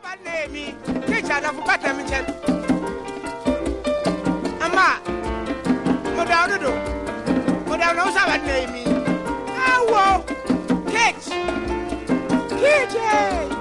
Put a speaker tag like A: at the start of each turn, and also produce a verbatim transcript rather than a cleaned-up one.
A: name, teacher of Bataminchen. Ama, Madame, Madame knows our name. Oh, catch, catch.